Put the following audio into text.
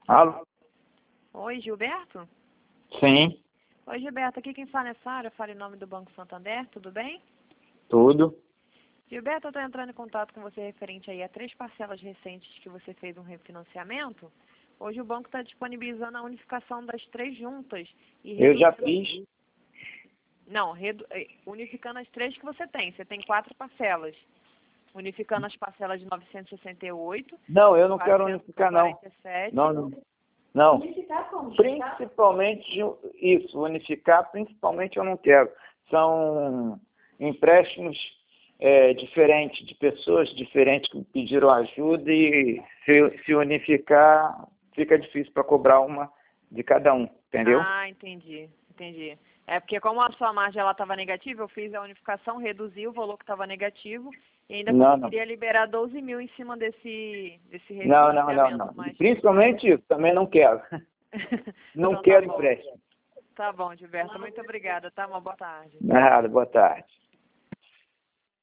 Alô? Oi, Gilberto? Sim, Oi, Gilberto. Aqui quem fala é Sara. Eu falo em nome do Banco Santander. Tudo bem? tudo. Gilberto, eu estou entrando em contato com você referente aí a 3 parcelas recentes que você fez um refinanciamento. Hoje o banco está disponibilizando a unificação das 3 juntas e Eu já reduzindo... fiz. Não, unificando as 3 que você tem. Você tem 4 parcelas. Unificando as parcelas de 968, Não, eu não quero unificar, não. 447. Não, não. Não. Unificar como? Principalmente isso, unificar, principalmente eu não quero. São empréstimos diferentes, de pessoas diferentes que pediram ajuda e se unificar fica difícil para cobrar uma de cada um, entendeu? Ah, entendi. É porque como a sua margem estava negativa, eu fiz a unificação, reduzi o valor que estava negativo e ainda Não, não. conseguiria liberar 12 mil em cima desse Não, refinanciamento. não. Mas... Principalmente isso, também não quero. Não Então, quero tá bom. empréstimo. Tá bom, Gilberto. Muito obrigada, tá? Uma boa tarde. Nada, boa tarde.